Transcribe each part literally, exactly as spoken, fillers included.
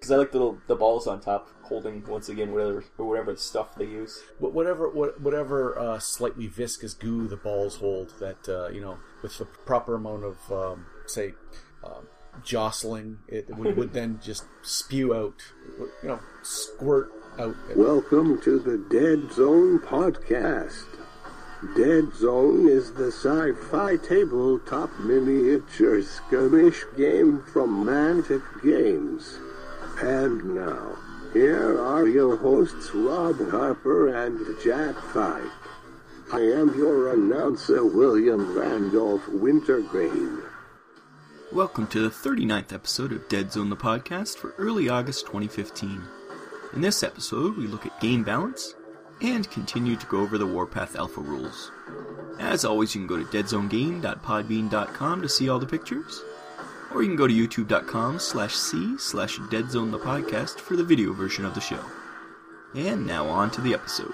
because I like the little, the balls on top holding, once again, whatever or whatever stuff they use. Whatever whatever uh, slightly viscous goo the balls hold, that, uh, you know, with the proper amount of, um, say, um, jostling, it would, would then just spew out, you know, squirt out. Welcome to the Dead Zone podcast. Dead Zone is the sci-fi tabletop miniature skirmish game from Mantic Games. And now, here are your hosts Rob Harper and Jack Pike. I am your announcer, William Randolph Wintergreen. Welcome to the thirty-ninth episode of Dead Zone the podcast for early August twenty fifteen. In this episode, we look at game balance and continue to go over the Warpath Alpha rules. As always, you can go to dead zone game dot podbean dot com to see all the pictures, or you can go to youtube dot com slash c slash dead zone the podcast for the video version of the show. And now on to the episode.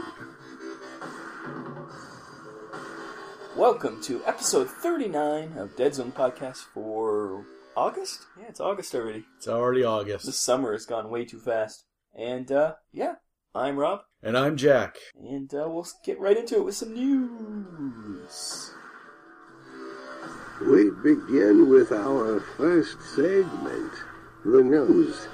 Welcome to episode thirty-nine of Dead Zone Podcast for August? Yeah, it's August already. It's already August. The summer has gone way too fast. And, uh, yeah, I'm Rob. And I'm Jack. And uh, we'll get right into it with some news. We begin with our first segment, the news.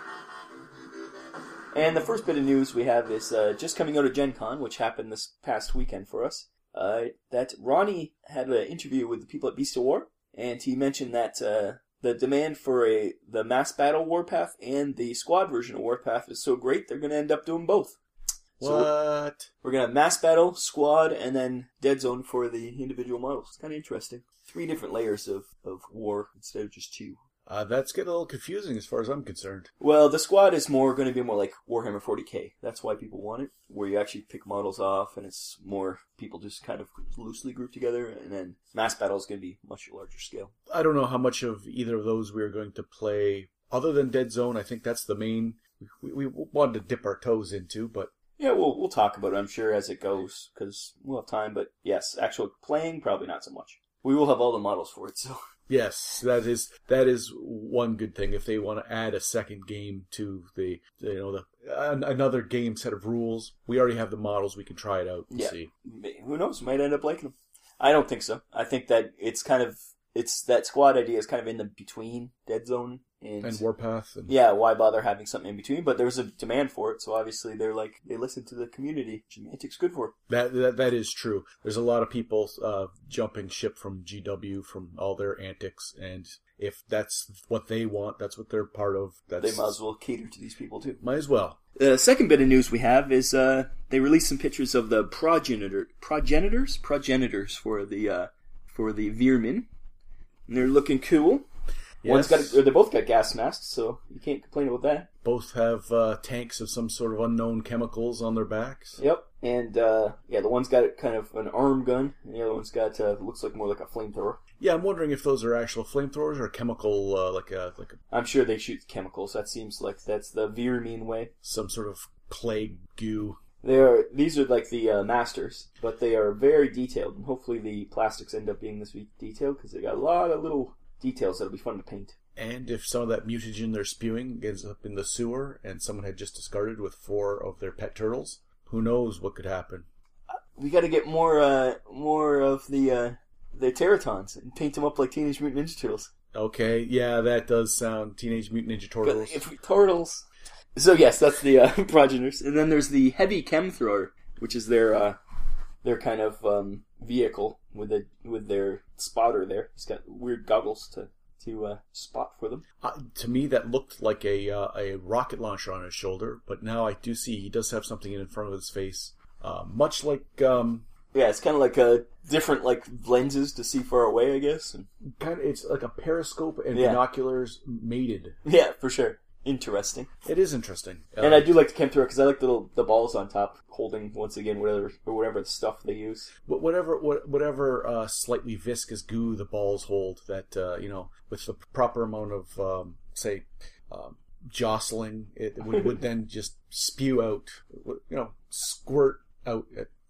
And the first bit of news we have is uh, just coming out of Gen Con, which happened this past weekend for us. Uh, that Ronnie had an interview with the people at Beast of War, and he mentioned that uh, the demand for a the mass battle Warpath and the squad version of Warpath is so great, they're going to end up doing both. What? So we're, we're going to have mass battle, squad, and then Dead Zone for the individual models. It's kind of interesting. Three different layers of, of war instead of just two. Uh, that's getting a little confusing as far as I'm concerned. Well, the squad is more going to be more like Warhammer forty K. That's why people want it, where you actually pick models off, and it's more people just kind of loosely grouped together, and then mass battle is going to be much larger scale. I don't know how much of either of those we're going to play. Other than Dead Zone, I think that's the main we, we wanted to dip our toes into, but... Yeah, we'll we'll talk about it, I'm sure, as it goes, because we'll have time, but yes, actual playing, probably not so much. We will have all the models for it, so... Yes, that is that is one good thing. If they want to add a second game to the, you know, the uh, another game set of rules, we already have the models. We can try it out and yeah. see. Who knows? Might end up liking them. I don't think so. I think that it's kind of it's that squad idea is kind of in the between Dead Zone and, and Warpath. And... Yeah, why bother having something in between? But there's a demand for it, so obviously they're like they listen to the community. Gemantic's good for it. That that that is true. There's a lot of people uh, jumping ship from G W from all their antics, and if that's what they want, that's what they're part of. That's... They might as well cater to these people too. Might as well. The second bit of news we have is uh, they released some pictures of the progenitor progenitors progenitors for the uh, for the Veermin, and they're looking cool. Yes. One's got, or they both got gas masks, so you can't complain about that. Both have uh, tanks of some sort of unknown chemicals on their backs. Yep, and uh, yeah, the one's got kind of an arm gun, and the other one's got uh, looks like more like a flamethrower. Yeah, I'm wondering if those are actual flamethrowers or chemical, uh, like a like a. I'm sure they shoot chemicals. That seems like that's the Veermin way. Some sort of plague goo. They are. These are like the uh, masters, but they are very detailed, and hopefully the plastics end up being this detailed because they got a lot of little details that'll be fun to paint. And if some of that mutagen they're spewing ends up in the sewer and someone had just discarded with four of their pet turtles, who knows what could happen. We got to get more uh, more of the uh, the Teratons and paint them up like Teenage Mutant Ninja Turtles. Okay, yeah, that does sound Teenage Mutant Ninja Turtles. If we, turtles. So yes, that's the uh, progenitors. And then there's the Heavy Chem Thrower, which is their uh, their kind of um, vehicle with a with their spotter there. He's got weird goggles to to uh, spot for them. Uh, to me, that looked like a uh, a rocket launcher on his shoulder, but now I do see he does have something in front of his face, uh, much like. Um, yeah, it's kind of like a different like lenses to see far away, I guess. And kind of, it's like a periscope and yeah. binoculars mated. Yeah, for sure. Interesting. It is interesting. Uh, and I do like the Chem Thrower because I like the little, the balls on top holding, once again, whatever or whatever stuff they use. Whatever whatever uh, slightly viscous goo the balls hold, that, uh, you know, with the proper amount of, um, say, um, jostling, it would, would then just spew out, you know, squirt out.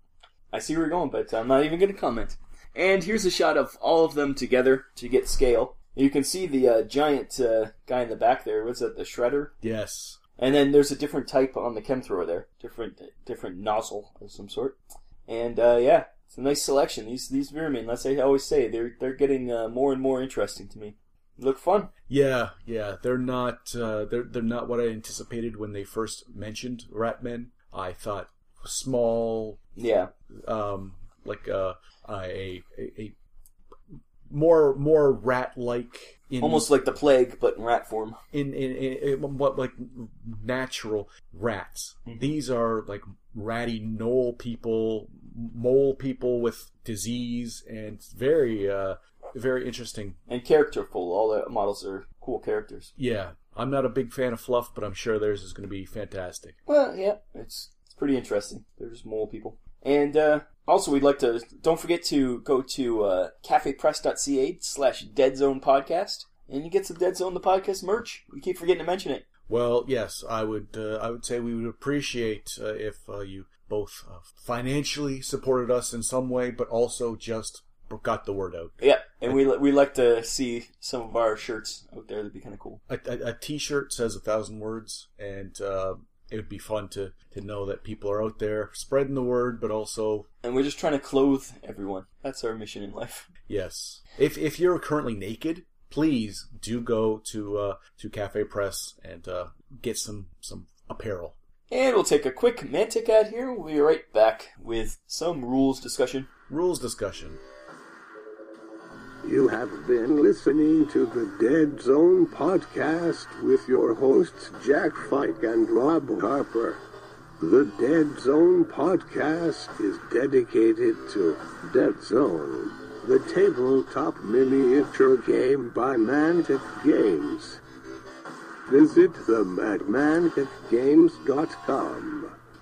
I see where you're going, but I'm not even going to comment. And here's a shot of all of them together to get scale. You can see the uh, giant uh, guy in the back there. What's that, the Shredder? Yes. And then there's a different type on the chem thrower there. Different different nozzle of some sort. And, uh, yeah, it's a nice selection. These these Veermen, as I always say, they're they're getting uh, more and more interesting to me. Look fun. Yeah, yeah. They're not uh, they're they're not what I anticipated when they first mentioned Ratmen. I thought small, Yeah. um, like uh, a, a a more more rat-like. In, Almost like the plague, but in rat form. in in, in, in what like natural rats. Mm-hmm. These are like ratty knoll people, mole people with disease, and it's very uh very interesting. And characterful. All the models are cool characters. Yeah, I'm not a big fan of fluff, but I'm sure theirs is going to be fantastic. Well, yeah, it's it's pretty interesting. They're just mole people. And uh, also, we'd like to, don't forget to go to uh, cafepress.ca slash Dead Zone Podcast, and you get some Dead Zone the Podcast merch. We keep forgetting to mention it. Well, yes, I would. Uh, I would say we would appreciate uh, if uh, you both uh, financially supported us in some way, but also just got the word out. Yeah, and we we like to see some of our shirts out there. That'd be kind of cool. A, a, a T-shirt says a thousand words, and uh, it would be fun to, to know that people are out there spreading the word, but also... And we're just trying to clothe everyone. That's our mission in life. Yes. If if you're currently naked, please do go to uh, to Cafe Press and uh, get some, some apparel. And we'll take a quick Mantic ad here. We'll be right back with some rules discussion. Rules discussion. You have been listening to the Dead Zone Podcast with your hosts Jack Fike and Rob Harper. The Dead Zone Podcast is dedicated to Dead Zone, the tabletop miniature game by Mantic Games. Visit them at mantic games dot com.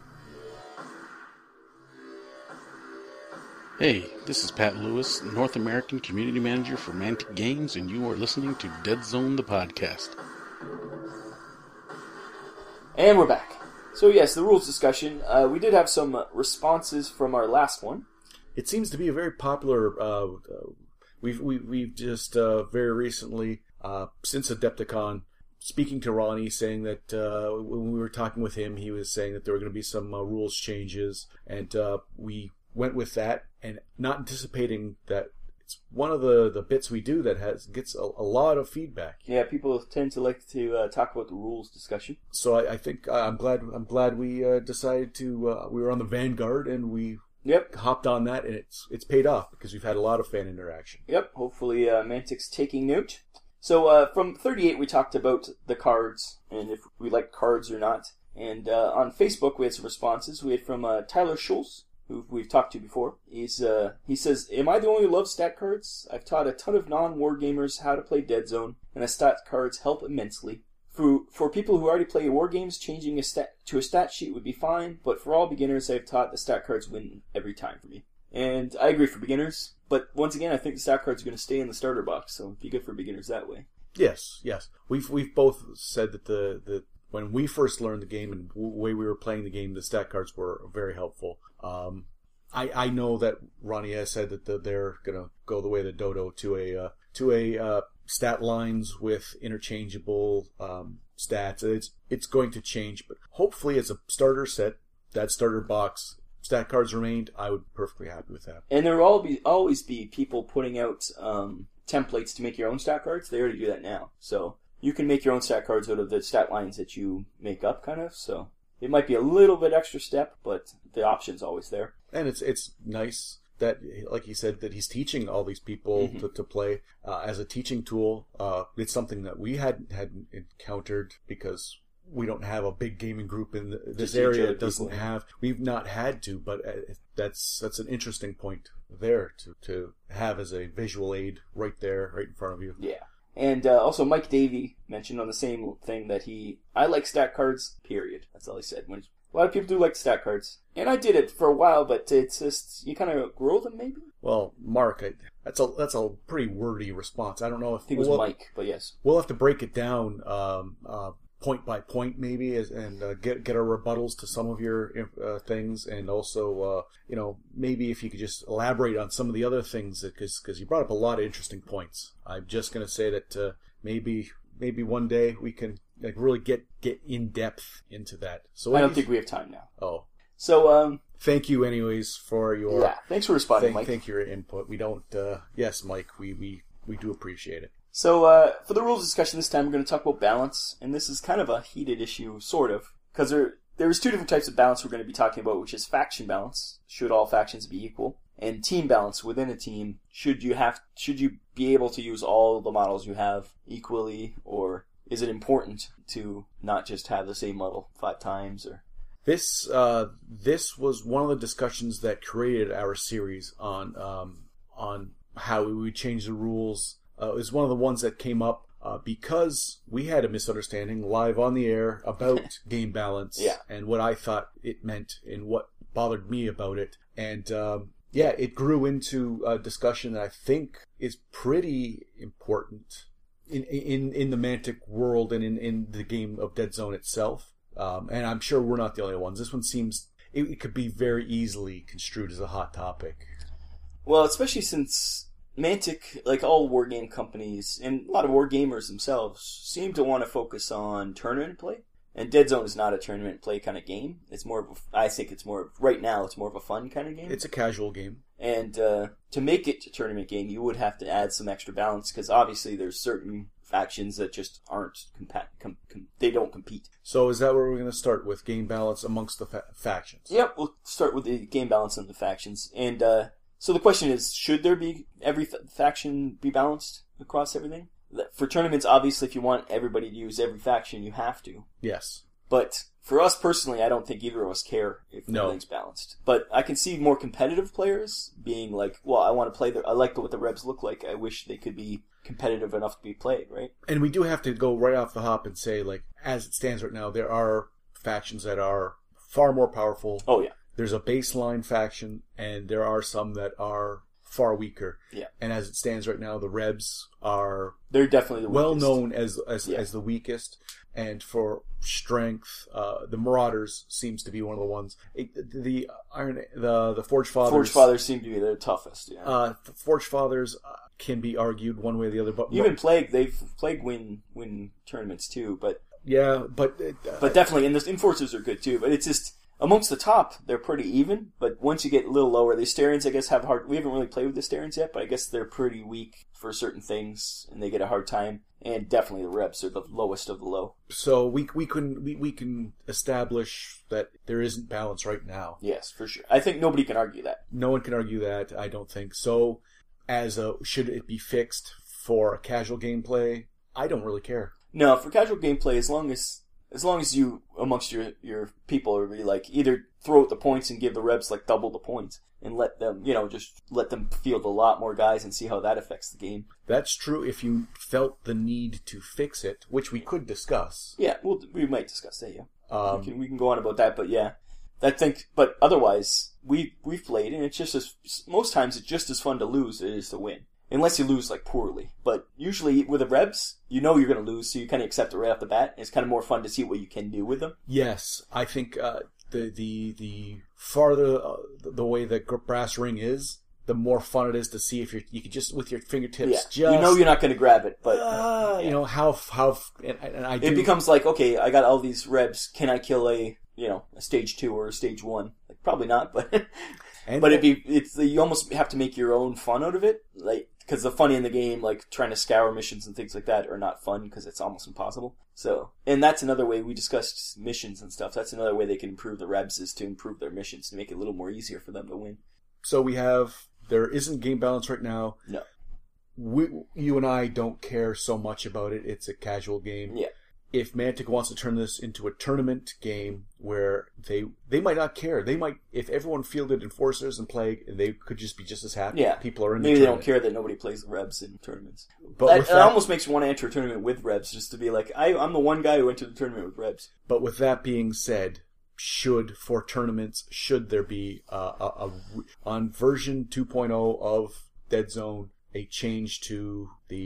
Hey, this is Pat Lewis, North American Community Manager for Mantic Games, and you are listening to Dead Zone the Podcast. And we're back. So yes, the rules discussion. Uh, we did have some uh, responses from our last one. It seems to be a very popular... Uh, uh, we've, we, we've just uh, very recently, uh, since Adepticon, speaking to Ronnie, saying that uh, when we were talking with him, he was saying that there were going to be some uh, rules changes, and uh, we went with that, and not anticipating that it's one of the, the bits we do that has gets a, a lot of feedback. Yeah, people tend to like to uh, talk about the rules discussion. So I, I think uh, I'm glad I'm glad we uh, decided to uh, we were on the vanguard and we Yep. hopped on that, and it's it's paid off because we've had a lot of fan interaction. Yep. Hopefully, uh, Mantic's taking note. So uh, from thirty-eight, we talked about the cards and if we like cards or not. And uh, on Facebook, we had some responses. We had from uh, Tyler Schultz, who we've talked to before. He's uh, he says, "Am I the only who loves stat cards? I've taught a ton of non-war gamers how to play Dead Zone, and the stat cards help immensely. For for people who already play war games, changing a stat to a stat sheet would be fine, but for all beginners, I've taught the stat cards win every time for me." And I agree for beginners, but once again, I think the stat cards are going to stay in the starter box, so it'd be good for beginners that way. Yes, yes. We've we've both said that the, the when we first learned the game and the way we were playing the game, the stat cards were very helpful. Um, I I know that Ronnie has said that the, they're going to go the way of the dodo to a uh, to a uh, stat lines with interchangeable um, stats. It's it's going to change, but hopefully as a starter set, that starter box, stat cards remained, I would be perfectly happy with that. And there will all be, always be people putting out um, templates to make your own stat cards. They already do that now. So you can make your own stat cards out of the stat lines that you make up, kind of. So it might be a little bit extra step, but the option's always there. And it's it's nice that, like he said, that he's teaching all these people mm-hmm. to, to play uh, as a teaching tool. Uh, it's something that we hadn't hadn't encountered because we don't have a big gaming group in the, this area. It doesn't people. have. We've not had to, but that's that's an interesting point there to, to have as a visual aid right there, right in front of you. Yeah. And uh, also Mike Davey mentioned on the same thing that he, I like stat cards, period. That's all he said. When a lot of people do like stat cards. And I did it for a while, but it's just, you kind of grow them maybe? Well, Mark, I, that's a that's a pretty wordy response. I don't know if... I think it was we'll, Mike, but yes. We'll have to break it down um, uh, point by point maybe, as, and uh, get get our rebuttals to some of your uh, things, and also uh, you know, maybe if you could just elaborate on some of the other things, because because you brought up a lot of interesting points. I'm just going to say that uh, maybe maybe one day we can like really get get in depth into that. So I don't think we have time now. Oh, so um, thank you anyways for your yeah. Thanks for responding, thank, Mike. thank you for your input. We don't. Uh, yes, Mike. We we we do appreciate it. So, uh, for the rules discussion this time, we're going to talk about balance, and this is kind of a heated issue, sort of, because there there's two different types of balance we're going to be talking about, which is faction balance, should all factions be equal, and team balance within a team, should you have should you be able to use all the models you have equally, or is it important to not just have the same model five times, or... This uh, this was one of the discussions that created our series on um, on how we would change the rules. Uh, it was one of the ones that came up uh, because we had a misunderstanding live on the air about game balance yeah. and what I thought it meant and what bothered me about it. And um, yeah, it grew into a discussion that I think is pretty important in in, in the Mantic world and in, in the game of Dead Zone itself. Um, and I'm sure we're not the only ones. This one seems, it, it could be very easily construed as a hot topic. Well, especially since Mantic, like all wargame companies, and a lot of wargamers themselves, seem to want to focus on tournament play. And Dead Zone is not a tournament play kind of game. It's more of a, I think it's more of, right now, it's more of a fun kind of game. It's a casual game. And uh, to make it a tournament game, you would have to add some extra balance, because obviously there's certain factions that just aren't, compa- com- com- they don't compete. So is that where we're going to start with, game balance amongst the fa- factions? Yep, we'll start with the game balance and the factions. And uh, so the question is, should there be, every f- faction be balanced across everything? For tournaments, obviously, if you want everybody to use every faction, you have to. Yes. But for us personally, I don't think either of us care if No. everything's balanced. But I can see more competitive players being like, well, I want to play the, I like what the Rebs look like. I wish they could be competitive enough to be played, right? And we do have to go right off the hop and say, like, as it stands right now, there are factions that are far more powerful. Oh, yeah. There's a baseline faction, and there are some that are far weaker. Yeah. And as it stands right now, the Rebs are They're definitely the well weakest. known as as, Yeah. as the weakest. And for strength, uh, the Marauders seems to be one of the ones. It, the Iron, the the Forge Fathers. Forge Fathers seem to be the toughest, yeah. Uh, the Forge Fathers uh, can be argued one way or the other, but Even Plague, they've Plague win win tournaments too, but yeah, but uh, but definitely, and the Enforcers are good too. But it's just amongst the top, they're pretty even. But once you get a little lower, the Astarians, I guess, have hard. We haven't really played with the Astarians yet, but I guess they're pretty weak for certain things, and they get a hard time. And definitely, the Rebs are the lowest of the low. So we we can we, we can establish that there isn't balance right now. Yes, for sure. I think nobody can argue that. No one can argue that. I don't think so. As a should it be fixed for a casual gameplay? I don't really care. No, for casual gameplay, as long as as long as you amongst your your people are really like either throw out the points and give the Rebs like double the points and let them, you know, just let them field a lot more guys and see how that affects the game. That's true if you felt the need to fix it, which we could discuss. Yeah, we'll, we might discuss that. Yeah, Um, we can we can go on about that, but yeah, I think. But otherwise, we we've played, and it's just as most times it's just as fun to lose as it is to win, unless you lose like poorly. But usually with the Rebs, you know you're going to lose, so you kind of accept it right off the bat. And it's kind of more fun to see what you can do with them. Yes, I think uh, the the the farther uh, the way the brass ring is, the more fun it is to see if you you can just with your fingertips Yeah, just you know you're not going to grab it, but uh, yeah. you know how how and, and I do, it becomes like, okay, I got all these Rebs. Can I kill a you know a stage two or a stage one? Like probably not, but and but it'd be it's you almost have to make your own fun out of it, like because the funny in the game, like trying to scour missions and things like that, are not fun because it's almost impossible. So, and that's another way we discussed missions and stuff. That's another way they can improve the Rebs is to improve their missions to make it a little more easier for them to win. So we have there isn't game balance right now. No, we you and I don't care so much about it. It's a casual game. yeah. If Mantic wants to turn this into a tournament game where they they might not care. They might, if everyone fielded Enforcers and Plague, they could just be just as happy. Yeah, People are in the maybe they don't tournament. care that nobody plays the Rebs in tournaments. But that, with it that, almost makes me want to enter a tournament with Rebs just to be like, I, I'm the one guy who went to the tournament with Rebs. but with that being said, should for tournaments should there be uh, a, a on version two point oh of Dead Zone a change to the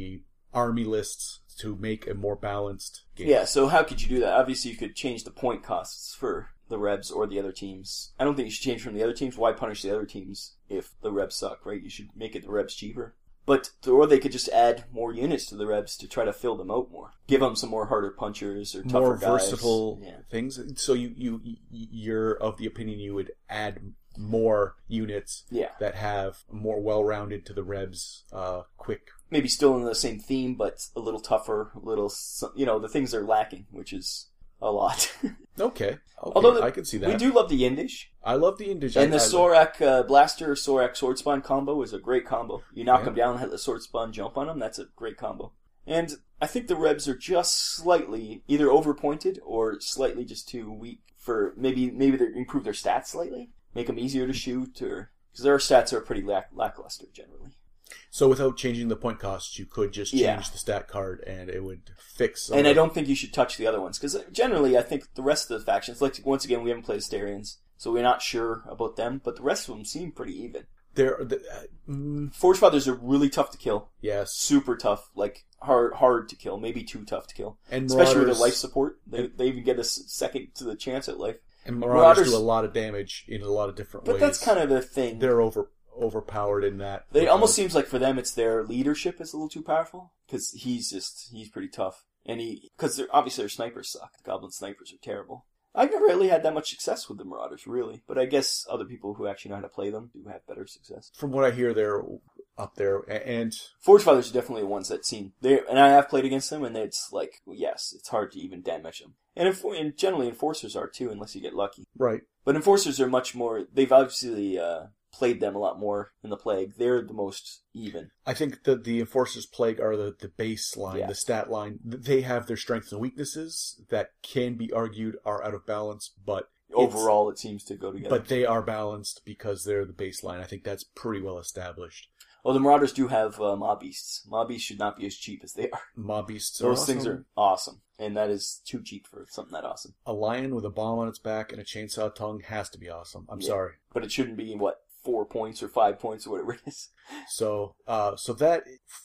army lists to make a more balanced game. Yeah, so how could you do that? Obviously, you could change the point costs for the Rebs or the other teams. I don't think you should change from the other teams. Why punish the other teams if the Rebs suck, right? You should make it the Rebs cheaper. But, or they could just add more units to the Rebs to try to fill them out more. Give them some more harder punchers or tougher more guys. versatile Yeah. things. So you, you, you're of the opinion you would add more units Yeah. that have more well-rounded to the Rebs, uh, quick. Maybe still in the same theme, but a little tougher, a little, you know, the things they're lacking, which is a lot. Okay. Okay. Although the, I can see that. We do love the Yindish. I love the Indish. And I, the I, Sorak uh, Blaster, Sorak Swordspawn combo is a great combo. You knock Yeah. them down, hit the Swordspawn, jump on them, that's a great combo. And I think the Rebs are just slightly either overpointed or slightly just too weak for, maybe maybe they improve their stats slightly, make them easier to shoot, or because their stats are pretty lack, lackluster generally. So without changing the point costs, you could just change Yeah. the stat card and it would fix some And of I don't think you should touch the other ones, because generally I think the rest of the factions, like once again, we haven't played Astarians, so we're not sure about them, but the rest of them seem pretty even. They're, the, uh, mm, Forge Fathers are really tough to kill. yes. Super tough, like hard hard to kill, maybe too tough to kill. And Especially with Marauders- their life support. They, and- they even get a s- second to the chance at life. And Marauders, Marauders- do a lot of damage in a lot of different But ways. that's kind of the thing. They're over overpowered in that. It almost regard. seems like for them it's their leadership is a little too powerful, because he's just, he's pretty tough. And he, because obviously their snipers suck. The Goblin snipers are terrible. I've never really had that much success with the Marauders, really. But I guess other people who actually know how to play them do have better success. From what I hear, they're up there. A- And Forge Fathers are definitely the ones that seem, they and I have played against them, and it's like, yes, it's hard to even damage them. And, enfor- and generally Enforcers are too, unless you get lucky. right. But Enforcers are much more, they've obviously uh, played them a lot more in the Plague. They're the most even. I think that the Enforcer's Plague are the, the baseline, Yeah. the stat line. They have their strengths and weaknesses that can be argued are out of balance, but it's- Overall, it seems to go together. but they are balanced because they're the baseline. I think that's pretty well established. Well, the Marauders do have uh, Mob Beasts. Mob Beasts should not be as cheap as they are. Mob Beasts are Those awesome. things are awesome. And that is too cheap for something that awesome. A lion with a bomb on its back and a chainsaw tongue has to be awesome. I'm Yeah. sorry. But it shouldn't be, what, four points or five points or whatever it is. So, uh, so that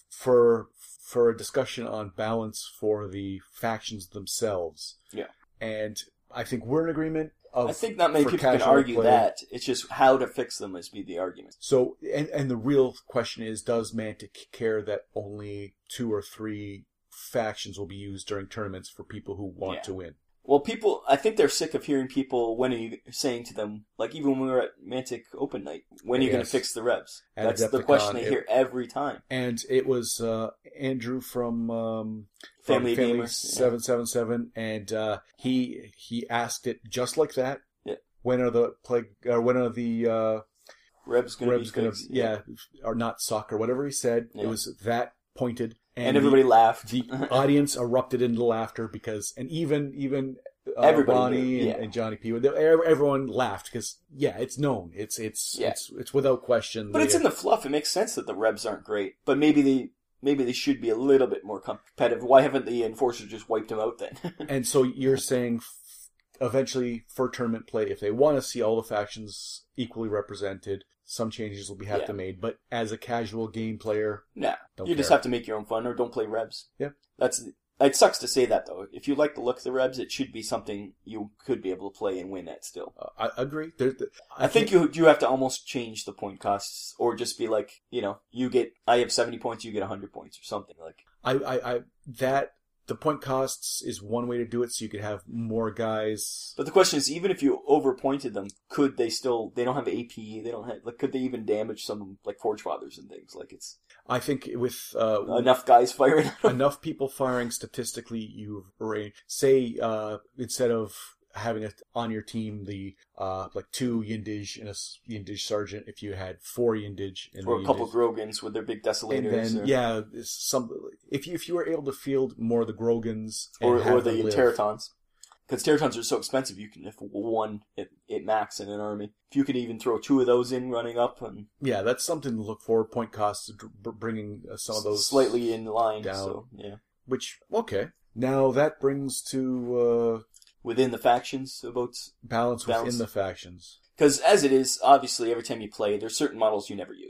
for for a discussion on balance for the factions themselves. Yeah. And I think we're in agreement. Of, I think not many for people can casual argue play. that. It's just how to fix them must be the argument. So, and and the real question is, does Mantic care that only two or three factions will be used during tournaments for people who want Yeah. to win? Well, people, I think they're sick of hearing people, when are you saying to them, like even when we were at Mantic Open Night, when are you going Yes. to fix the Rebs? At That's the Adepticon, question they it- hear every time. And it was uh, Andrew from um, Family from Gamer, yeah. seven seven seven, and uh, he he asked it just like that. Yeah. When are the plague? Uh, when are the uh, Rebs going to be Rebs going to? fixed. Yeah, or not soccer, whatever he said. Yeah. It was that pointed, and, And everybody the, laughed. the audience erupted into laughter because, and even even. Uh, Everybody Bonnie did, and, yeah. and Johnny P. they- Everyone laughed because, yeah, it's known. It's it's Yeah. it's it's without question. But They- it's in the fluff. It makes sense that the Rebs aren't great. But maybe they maybe they should be a little bit more competitive. Why haven't the Enforcers just wiped them out then? And so you're saying f- eventually for tournament play, if they want to see all the factions equally represented, some changes will be have Yeah. to be made. But as a casual game player, nah, Don't you just care. have to make your own fun or don't play Rebs. Yeah. That's it. Sucks to say that though. If you like the look of the Rebs, it should be something you could be able to play and win at still. uh, I agree. There, I, think you you have to almost change the point costs, or just be like, you know, you get I have seventy points, you get a hundred points, or something like. I, I, I that the point costs is one way to do it, so you could have more guys. But the question is, even if you overpointed them, could they still? They don't have A P. They don't have like. Could they even damage some like Forge Fathers and things? Like it's I think with uh, enough guys firing. at them. enough people firing statistically, you've arranged. Say uh, instead of having a, on your team the uh, like two Yindish and a s- Yindish sergeant, if you had four Yindish and Or the a couple Yindish- Grogans with their big desolators, and then or, yeah, some if you if you were able to field more of the Grogans and or, have or the them live, Teratons. Because Teratons are so expensive, you can if one it, it max in an army. If you could even throw two of those in running up and yeah, that's something to look for. Point costs, br- bringing uh, some of those slightly in line, down. so yeah. Which okay, now that brings to uh, Within the factions, about balance, Balance. within the factions. because as it is, obviously every time you play, there's certain models you never use.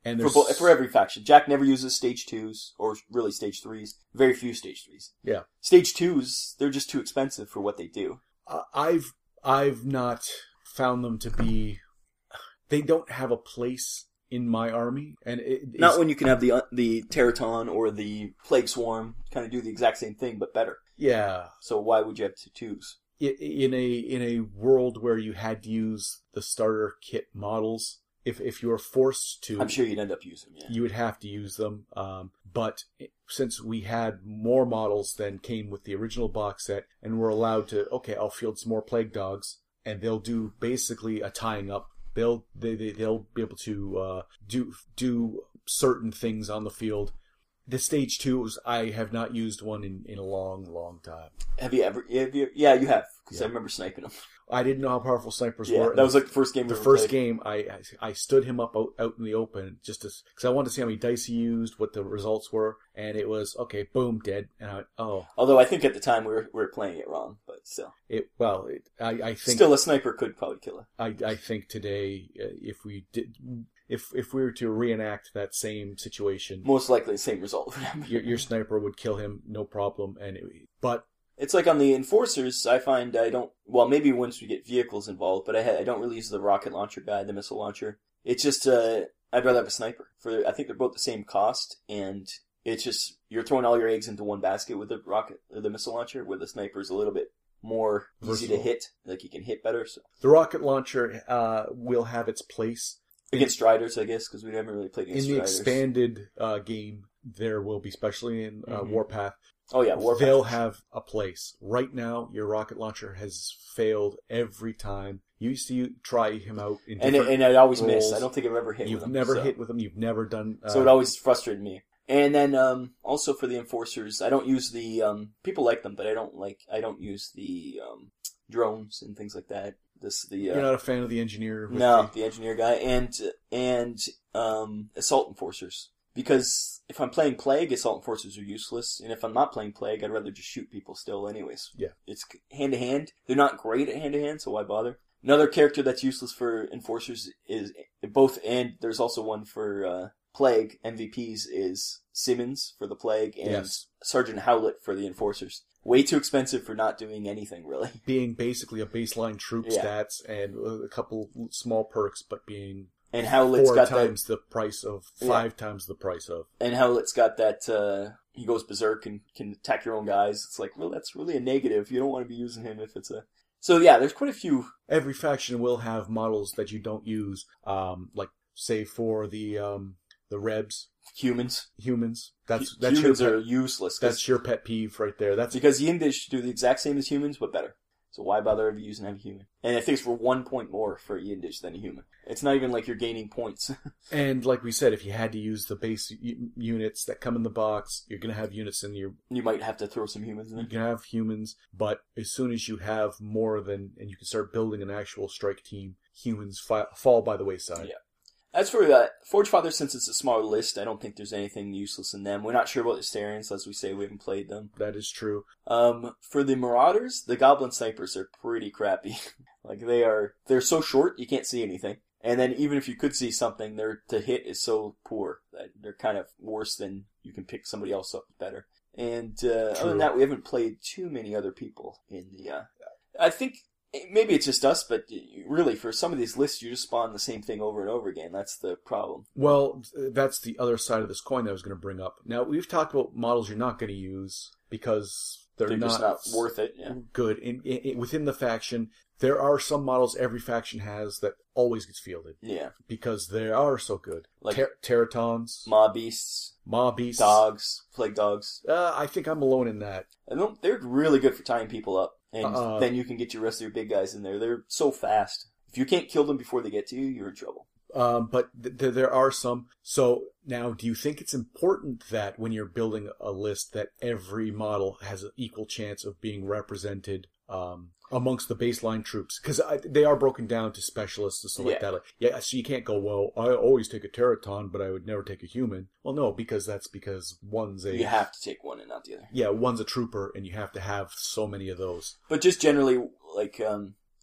And for, bo- for every faction. Jack never uses stage twos, or really stage threes. Very few stage threes. Yeah. Stage twos, they're just too expensive for what they do. Uh, I've I've not found them to be. They don't have a place in my army, and it, not when you can have the uh, the Teraton or the Plague Swarm kind of do the exact same thing but better. Yeah. So why would you have two twos? In a in a world where you had to use the starter kit models, if if you were forced to, I'm sure you'd end up using them. Yeah. You would have to use them. Um, but since we had more models than came with the original box set, and we're allowed to, okay, I'll field some more Plague Dogs, and they'll do basically a tying up. They'll they, they they'll be able to uh, do do certain things on the field. The stage twos, I have not used one in, in a long, long time. Have you ever? Have you, yeah, you have, because Yeah. I remember sniping them. I didn't know how powerful snipers Yeah, were. that was like the first game. The we ever first played. game, I, I I stood him up out, out in the open just to because I wanted to see how many dice he used, what the results were, and it was okay, boom, dead. And I went, oh, Although I think at the time we were we were playing it wrong, but still, it well, it, I I think still a sniper could probably kill it. I I think today uh, if we did if if we were to reenact that same situation, Most likely the same result would happen. your your sniper would kill him, no problem. And it, but It's like on the Enforcers, I find I don't, well, maybe once we get vehicles involved, but I, ha- I don't really use the rocket launcher guy, the missile launcher. It's just, uh, I'd rather have a sniper. For I think they're both the same cost, and it's just, you're throwing all your eggs into one basket with the rocket, or the missile launcher, where the sniper's a little bit more easy to Versatile. hit, like you can hit better, so. the rocket launcher uh, will have its place Against Striders, I guess, because we haven't really played in against the Striders. expanded uh, game. There will be, especially in uh, Mhm. Warpath. Oh yeah, Warpath. They'll have a place. Right now, your rocket launcher has failed every time. You used to try him out in and, different it, and I always miss. roles. I don't think I've ever hit You've with them. never so. hit with them. You've never done. Uh, So it always frustrated me. And then um, also for the Enforcers, I don't use the um, people like them, but I don't like I don't use the um, drones and things like that. This the uh, You're not a fan of the engineer. with no the- the engineer guy and and um, assault enforcers, because if I'm playing Plague, assault enforcers are useless, and if I'm not playing Plague, I'd rather just shoot people still. Anyways, Yeah. it's hand to hand. They're not great at hand to hand, so why bother? Another character that's useless for enforcers is both, and there's also one for uh, Plague M V Ps is Simmons for the Plague and Yes. Sergeant Howlett for the enforcers. Way too expensive for not doing anything really. being basically a baseline troop Yeah. stats and a couple small perks, but being And Howlett's four got times the price of, Yeah. five times the price of. that, and Howlett's got that. Uh, he goes berserk and can attack your own guys. It's like, well, that's really a negative. You don't want to be using him if it's a. So yeah, there's quite a few. Every faction will have models that you don't use, um, like say for the um, the Rebs Humans. humans. That's Hu- that's humans your are pet, useless. 'cause- that's your pet peeve right there. That's because the Yindish do the exact same as humans, but better. So why bother ever using a human? And I think it's for one point more for a Yindish than a human. It's not even like you're gaining points. and like we said, if you had to use the base u- units that come in the box, you're gonna have units in your. You might have to throw some humans in You there. can have humans, but as soon as you have more than, and you can start building an actual strike team, humans fi- fall by the wayside. Yeah. As for uh, Forge Father, since it's a smaller list, I don't think there's anything useless in them. We're not sure about the Starians, as we say, we haven't played them. That is true. Um, for the Marauders, the Goblin Snipers are pretty crappy. Like, they are, they're so short, you can't see anything. And then even if you could see something, their to hit is so poor that they're kind of worse than you can pick somebody else up better. And uh, other True. than that, we haven't played too many other people in the... Uh, I think maybe it's just us, but really, for some of these lists, you just spawn the same thing over and over again. That's the problem. Well, that's the other side of this coin that I was going to bring up. Now, we've talked about models you're not going to use because they're, They're not, just not worth it. Yeah. good. In, in, within the faction, there are some models every faction has that always gets fielded Yeah. because they are so good. Like- Ter- Teratons, Mob beasts, Mob Beasts. dogs, plague dogs. Uh, I think I'm alone in that. I don't, they're really good for tying people up. And Uh, then you can get your rest of your big guys in there. They're so fast. If you can't kill them before they get to you, you're in trouble. Um, but th- th- there are some. So now, do you think it's important that when you're building a list that every model has an equal chance of being represented um, amongst the baseline troops? Because they are broken down to specialists and stuff like Yeah. that. Like, yeah, so you can't go, well, I always take a Teraton, but I would never take a human. Well, no, because that's because one's a You have to take one and not the other. yeah, one's a trooper, and you have to have so many of those. But just generally, like, um,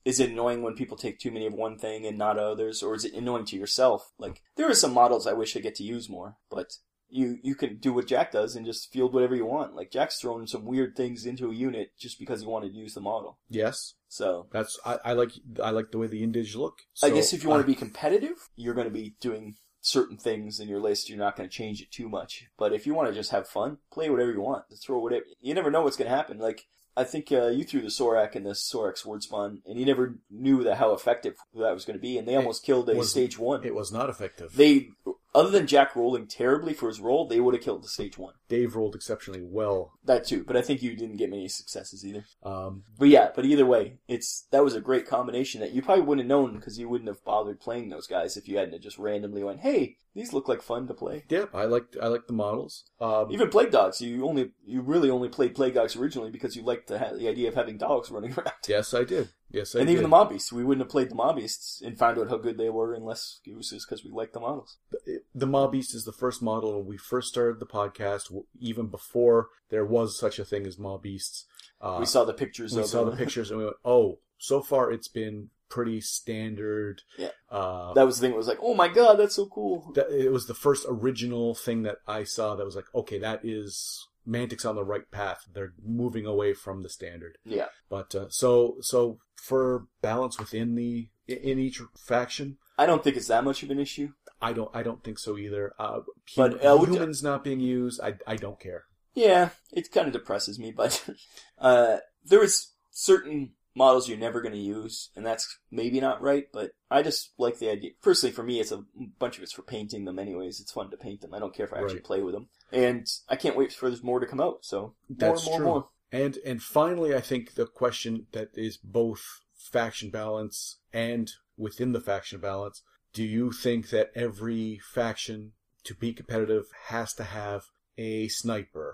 is it annoying when people take too many of one thing and not others, or is it annoying to yourself? Like, there are some models I wish I get to use more, but you you can do what Jack does and just field whatever you want. Like, Jack's throwing some weird things into a unit just because he wanted to use the model. Yes. So That's I, I like I like the way the Indige look. So, I guess if you want uh, to be competitive, you're going to be doing certain things in your list. You're not going to change it too much. But if you want to just have fun, play whatever you want. Just throw whatever. You never know what's going to happen. Like, I think uh, you threw the Sorak and the Sorak Swordspawn, and you never knew that how effective that was going to be, and they almost killed a was- stage one. It was not effective. They, other than Jack rolling terribly for his roll, they would have killed the stage one. Dave rolled exceptionally well. That too, but I think you didn't get many successes either. Um, But yeah, but either way, it's that was a great combination that you probably wouldn't have known because you wouldn't have bothered playing those guys if you hadn't just randomly went, hey, these look like fun to play. yeah, I liked I liked the models. Um, Even Plague Dogs, you only you really only played Plague Dogs originally because you liked the, the idea of having dogs running around. yes, I did. Yes, I and did. even the Mob Beasts, we wouldn't have played the Mob Beasts and found out how good they were unless it was just because we liked the models. The Mob Beast is the first model when we first started the podcast, w- even before there was such a thing as Mob Beasts. Uh, we saw the pictures we of saw them. the pictures and we went, oh, so far it's been pretty standard. Yeah. Uh, That was the thing. It was like, oh my god, that's so cool. that, it was the first original thing that I saw that was like, okay, that is Mantic's on the right path. They're moving away from the standard. Yeah. But uh, so so for balance within the in each faction, I don't think it's that much of an issue. I don't I don't think so either. Uh, But, hum- uh, would- humans not being used, I I don't care. Yeah, it kind of depresses me, but uh, there is certain models you're never going to use, and that's maybe not right, but I just like the idea. Personally, for me, it's a bunch of it's for painting them anyways. It's fun to paint them. I don't care if I actually Right. play with them. And I can't wait for there's more to come out, so more, That's more, true. more. And and finally, I think the question that is both faction balance and within the faction balance: do you think that every faction to be competitive has to have a sniper,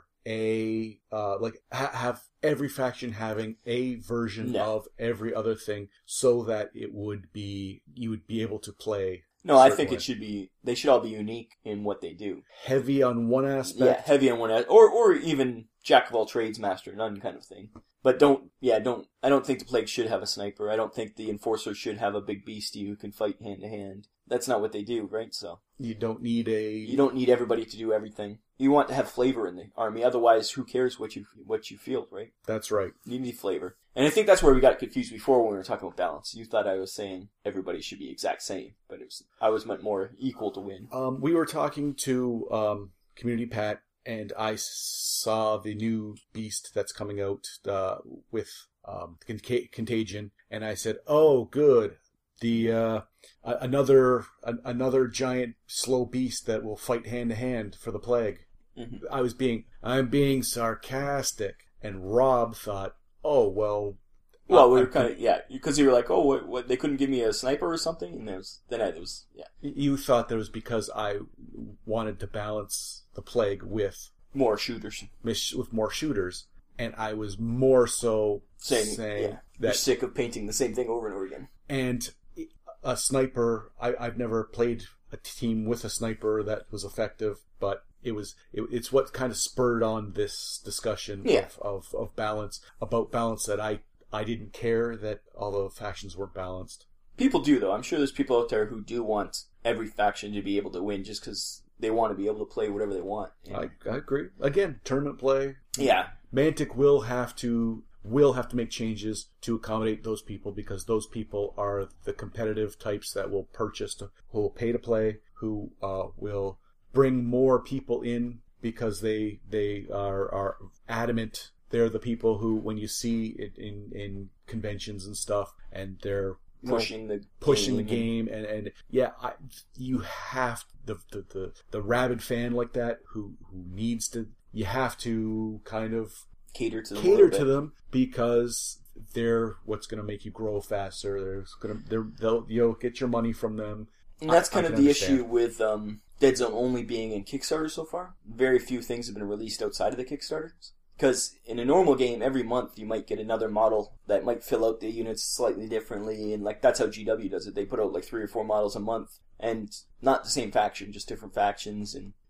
a uh, like ha- have every faction having a version No. of every other thing, so that it would be you would be able to play? No, I certain think way? it should be. They should all be unique in what they do. Heavy on one aspect. Yeah, heavy on one, as- or or even jack of all trades, master of none kind of thing. But don't, yeah, don't. I don't think the plague should have a sniper. I don't think the enforcer should have a big beastie who can fight hand to hand. That's not what they do, right? So You don't need a. you don't need everybody to do everything. You want to have flavor in the army. Otherwise, who cares what you what you field, right? That's right. You need flavor. And I think that's where we got confused before when we were talking about balance. You thought I was saying everybody should be exact same, but it was I was meant more equal to win. Um, we were talking to um, Community Pat, and I saw the new Beast that's coming out uh, with um, Conca- Contagion, and I said, "Oh, good, the uh, a- another a- another giant slow beast that will fight hand to hand for the plague." Mhm. I was being I'm being sarcastic, and Rob thought, "Oh well." Well, we I- were kind of yeah, because you were like, oh, what, what? They couldn't give me a sniper or something, and there was then I it was yeah, You thought that was because I wanted to balance the plague with more shooters mis- with more shooters, and I was more so saying, saying yeah, you're that. sick of painting the same thing over and over again. And a sniper, I, I've never played a team with a sniper that was effective, but it was it, it's what kind of spurred on this discussion Yeah. of, of of balance about balance that I I didn't care that all the factions weren't balanced. People do though. I'm sure there's people out there who do want every faction to be able to win just because they want to be able to play whatever they want. And- I, I agree. Again, tournament play. yeah, Mantic will have to will have to make changes to accommodate those people because those people are the competitive types that will purchase, to, who will pay to play, who uh, will bring more people in because they they are are adamant. They're the people who, when you see it in in conventions and stuff, and they're you know, pushing the pushing the game. game and, and yeah I, you have the, the the the rabid fan like that who who needs to you have to kind of cater to them. a cater little to bit. them because they're what's going to make you grow faster. There's going to they're, they'll you'll get your money from them. And that's I- kind I of can the understand. issue with um, Dead Zone only being in Kickstarter so far. Very few things have been released outside of the Kickstarters. Because in a normal game, every month you might get another model that might fill out the units slightly differently, and like that's how G W does it. They put out like three or four models a month, and not the same faction, just different factions. And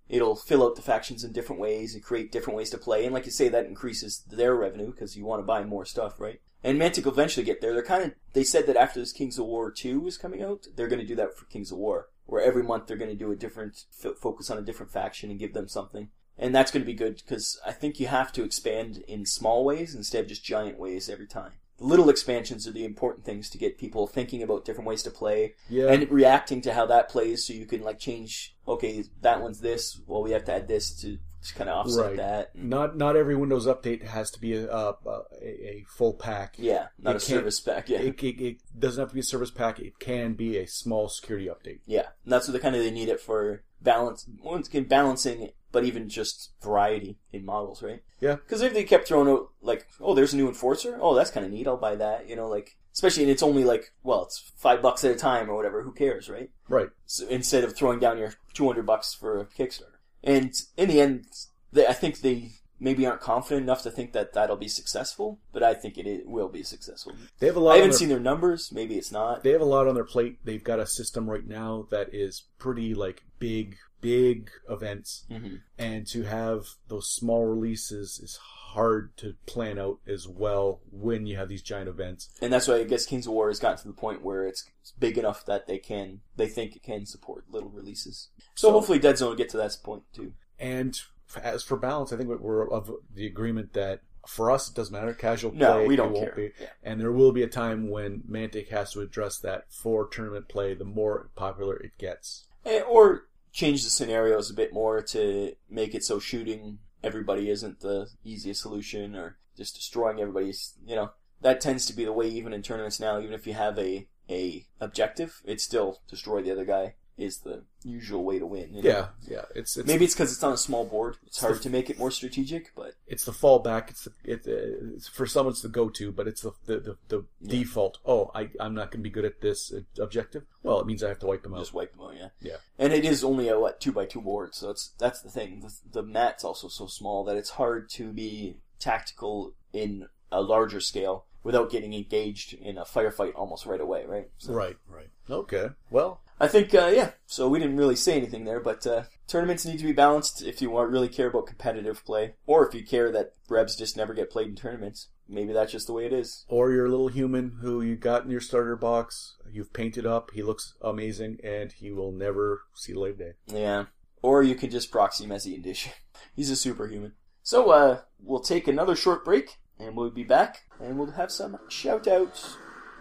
it'll fill out the factions in different ways and create different ways to play. And like you say, that increases their revenue because you want to buy more stuff, right? And Mantic will eventually get there. They're kind of, they said that after this Kings of War two is coming out, they're going to do that for Kings of War, where every month they're going to do a different, f- focus on a different faction and give them something. And that's going to be good because I think you have to expand in small ways instead of just giant ways every time. The little expansions are the important things to get people thinking about different ways to play Yeah. and reacting to how that plays so you can like change, okay, that one's this, well we have to add this to, to kind of offset Right. that. Not not every Windows update has to be a a, a, a full pack. Yeah, not It a can't- service pack, yeah. It, it, it doesn't have to be a service pack. It can be a small security update. Yeah, and that's what they kind of they need it for balance. Once again, balancing, but even just variety in models, right? Yeah. Because if they kept throwing out like, oh, there's a new enforcer. Oh, that's kind of neat. I'll buy that. You know, like especially and it's only like, well, it's five bucks at a time or whatever. Who cares, right? Right. So instead of throwing down your two hundred bucks for a Kickstarter, and in the end, they, I think they maybe aren't confident enough to think that that'll be successful. But I think it, it will be successful. They have a lot. I on haven't their- seen their numbers. Maybe it's not. They have a lot on their plate. They've got a system right now that is pretty like big, big events, Mm-hmm. and to have those small releases is hard to plan out as well when you have these giant events. And that's why I guess Kings of War has gotten to the point where it's big enough that they can, they think it can support little releases. So, So- hopefully Dead Zone will get to that point too. And f- as for balance, I think we're of the agreement that for us it doesn't matter. Casual play, No, we it don't won't care. be. Yeah. And there will be a time when Mantic has to address that for tournament play. The more popular it gets. Eh, Or change the scenarios a bit more to make it so shooting everybody isn't the easiest solution or just destroying everybody's, you know, that tends to be the way even in tournaments now, even if you have a, a objective, it's still destroy the other guy is the usual way to win. you know? Yeah, yeah. It's, it's Maybe it's because it's on a small board. It's hard to make it more strategic, but it's the fallback. It's the, it, uh, it's for some it's the go-to, but it's the the, the, the Yeah. default. Oh, I I'm not going to be good at this uh, objective. Well, it means I have to wipe them out. just wipe them out, yeah. Yeah. And it is only a what two by two board, so it's that's the thing. The, the mat's also so small that it's hard to be tactical in a larger scale without getting engaged in a firefight almost right away, right? So Right, right. Okay. Well, I think uh, yeah. So we didn't really say anything there, but uh, tournaments need to be balanced if you want really care about competitive play, or if you care that Rebs just never get played in tournaments. Maybe that's just the way it is. or your little human who you got in your starter box, you've painted up, he looks amazing, and he will never see the light of day. Yeah. Or you can just proxy him as the Indish. He's a superhuman. So, uh, we'll take another short break, and we'll be back, and we'll have some shout-outs.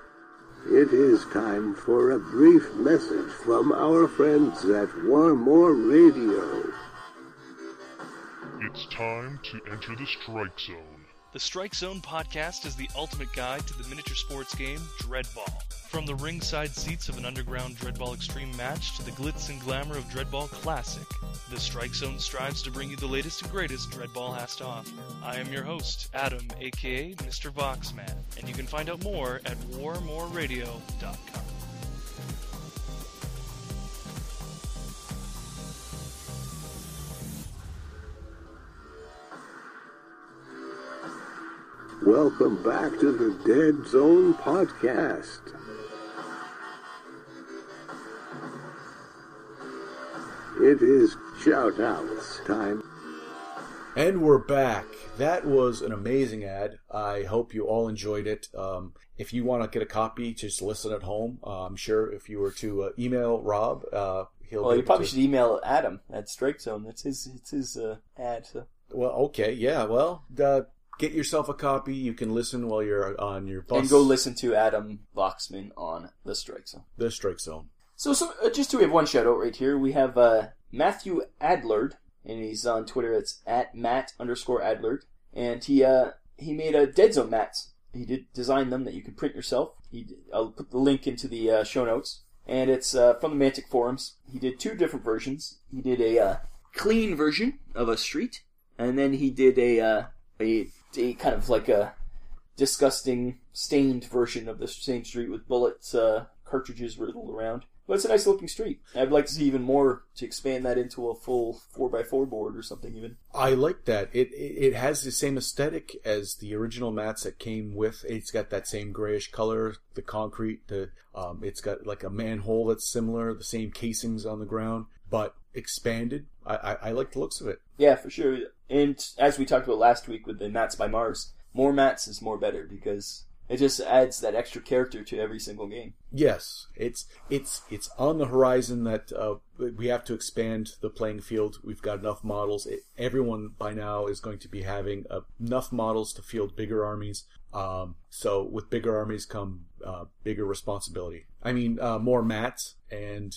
It is time for a brief message from our friends at Warmore Radio. It's time to enter the Strike Zone. The Strike Zone podcast is the ultimate guide to the miniature sports game, Dreadball. From the ringside seats of an underground Dreadball Extreme match to the glitz and glamour of Dreadball Classic, the Strike Zone strives to bring you the latest and greatest Dreadball has to offer. I am your host, Adam, aka Mister Voxman, and you can find out more at war more radio dot com. Welcome back to the Dead Zone podcast. It is shout-outs time. And we're back. That was an amazing ad. I hope you all enjoyed it. Um, if you want to get a copy, just listen at home. Uh, I'm sure if you were to uh, email Rob, uh, he'll. Well, be you able probably to- should email Adam at Strike Zone. That's his, it's his uh, ad. So. Well, okay, yeah. Well, uh, get yourself a copy. You can listen while you're on your bus. And go listen to Adam Voxman on the Strike Zone. The Strike Zone. So, so uh, just to have one shout out right here, we have uh, Matthew Adlard, and he's on Twitter. It's at Matt underscore Adlard, and he uh, he made a Dead Zone mats. He did design them that you can print yourself. He did, I'll put the link into the uh, show notes, and it's uh, from the Mantic forums. He did two different versions. He did a uh, clean version of a street, and then he did a uh, a, a kind of like a disgusting stained version of the same street with bullets uh, cartridges riddled around. But it's a nice looking street. I'd like to see even more to expand that into a full four by four board or something even. I like that. It, it it has the same aesthetic as the original mats that came with. It's got that same grayish color, the concrete. The um, it's got like a manhole that's similar, the same casings on the ground, but expanded. I, I, I like the looks of it. Yeah, for sure. And as we talked about last week with the Mats by Mars, more mats is more better because it just adds that extra character to every single game. Yes, it's it's it's on the horizon that uh, we have to expand the playing field. We've got enough models. It, everyone by now is going to be having uh, enough models to field bigger armies. Um, so with bigger armies come uh, bigger responsibility. I mean, uh, more mats, and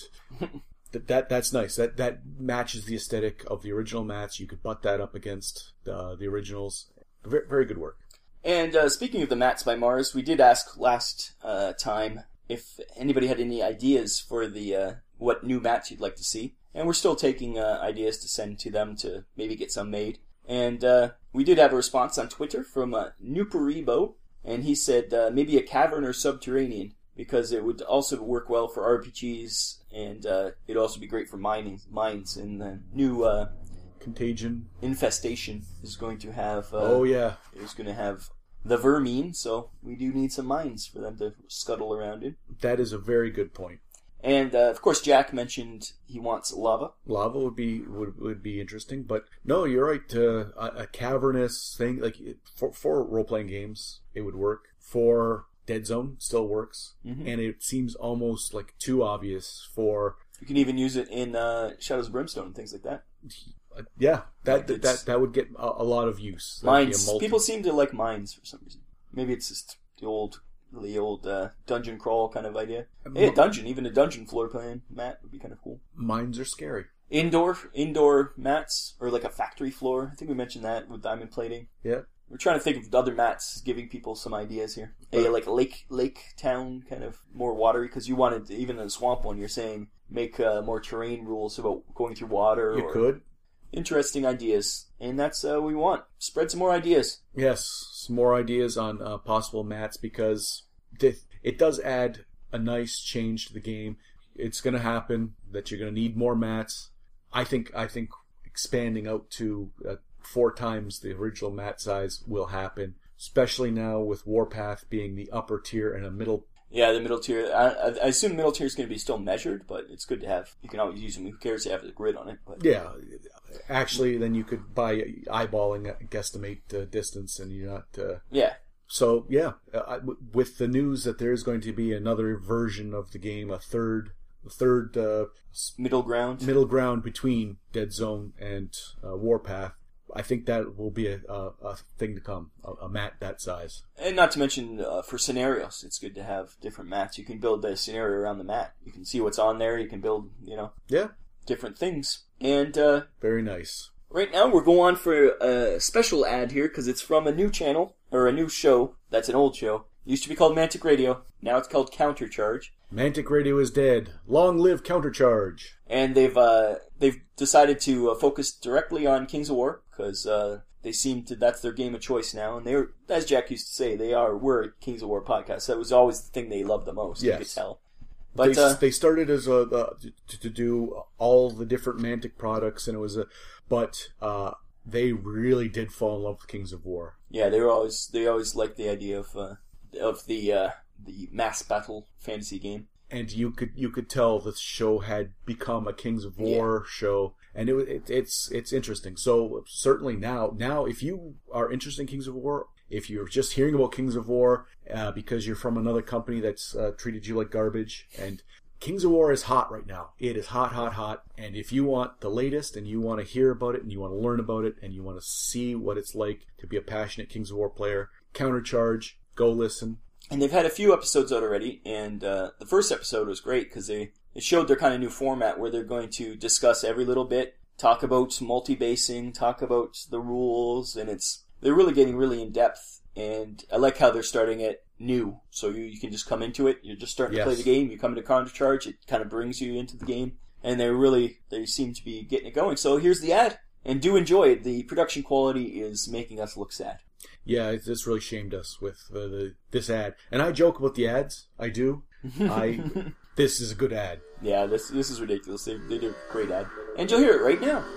th- that that's nice. That that matches the aesthetic of the original mats. You could butt that up against the, the originals. Very, very good work. And uh, speaking of the Mats by Mars, we did ask last uh, time if anybody had any ideas for the uh, what new mats you'd like to see. And we're still taking uh, ideas to send to them to maybe get some made. And uh, we did have a response on Twitter from uh, Nuparibo, and he said uh, maybe a cavern or subterranean, because it would also work well for R P Gs, and uh, it'd also be great for mining mines. And the new uh, Contagion Infestation is going to have... Uh, oh, yeah. Is going to have the vermine, so we do need some mines for them to scuttle around in. That is a very good point. And, uh, of course, Jack mentioned he wants lava. Lava would be would, would be interesting, but no, you're right. Uh, a, a cavernous thing, like for, for role-playing games, it would work. For Dead Zone, still works. Mm-hmm. And it seems almost like too obvious for... You can even use it in uh, Shadows of Brimstone and things like that. Uh, yeah, that Like that that would get a, a lot of use. That'd be a mines. multi- People seem to like mines for some reason. Maybe it's just the old, the old uh, dungeon crawl kind of idea. Hey, a dungeon, even a dungeon floor plan mat would be kind of cool. Mines are scary. Indoor, indoor mats, or like a factory floor. I think we mentioned that with diamond plating. Yeah. We're trying to think of other mats, giving people some ideas here. A like a lake, lake town, kind of more watery, because you wanted to, even in the swamp one, you're saying make uh, more terrain rules about going through water. You or could. Interesting ideas, and that's uh, what we want. Spread some more ideas. Yes, some more ideas on uh, possible mats, because th- it does add a nice change to the game. It's going to happen that you're going to need more mats. I think I think expanding out to uh, four times the original mat size will happen, especially now with Warpath being the upper tier and a middle. Yeah, the middle tier. I, I assume middle tier is going to be still measured, but it's good to have. You can always use them. Who cares to have the grid on it? But yeah, actually, then you could by eyeballing guesstimate the distance, and you're not. Uh, yeah. So yeah, uh, with the news that there is going to be another version of the game, a third, third uh, middle ground, middle ground between Dead Zone and uh, Warpath. I think that will be a, a, a thing to come, a, a mat that size. And not to mention, uh, for scenarios, it's good to have different mats. You can build a scenario around the mat. You can see what's on there. You can build, you know, yeah, different things. And uh, very nice. Right now, we're going on for a special ad here because it's from a new channel, or a new show. That's an old show. It used to be called Mantic Radio. Now it's called Countercharge. Mantic Radio is dead. Long live Countercharge. And they've uh, they've decided to uh, focus directly on Kings of War because uh, they seem to that's their game of choice now. And they're, as Jack used to say, they are we're a Kings of War podcast. That was always the thing they loved the most. Yes. You could tell. But they, uh, they started as a uh, to, to do all the different Mantic products, and it was a but uh, they really did fall in love with Kings of War. Yeah, they were always they always liked the idea of uh, of the uh, the mass battle fantasy game. And you could you could tell the show had become a Kings of War yeah. show, and it, it it's it's interesting. So certainly now now if you are interested in Kings of War, if you're just hearing about Kings of War uh, because you're from another company that's uh, treated you like garbage, and Kings of War is hot right now. It is hot, hot, hot. And if you want the latest, and you want to hear about it, and you want to learn about it, and you want to see what it's like to be a passionate Kings of War player, Countercharge, go listen. And they've had a few episodes out already, and uh, the first episode was great because they, they showed their kind of new format where they're going to discuss every little bit, talk about multi-basing, talk about the rules, and it's they're really getting really in-depth, and I like how they're starting it new, so you, you can just come into it, you're just starting yes. to play the game, you come into Countercharge, it kind of brings you into the game, and they really, they seem to be getting it going. So here's the ad, and do enjoy it. The production quality is making us look sad. Yeah, this really shamed us with uh, the, this ad. And I joke about the ads. I do. I This is a good ad. Yeah, this this is ridiculous. They, they do a great ad. And you'll hear it right now.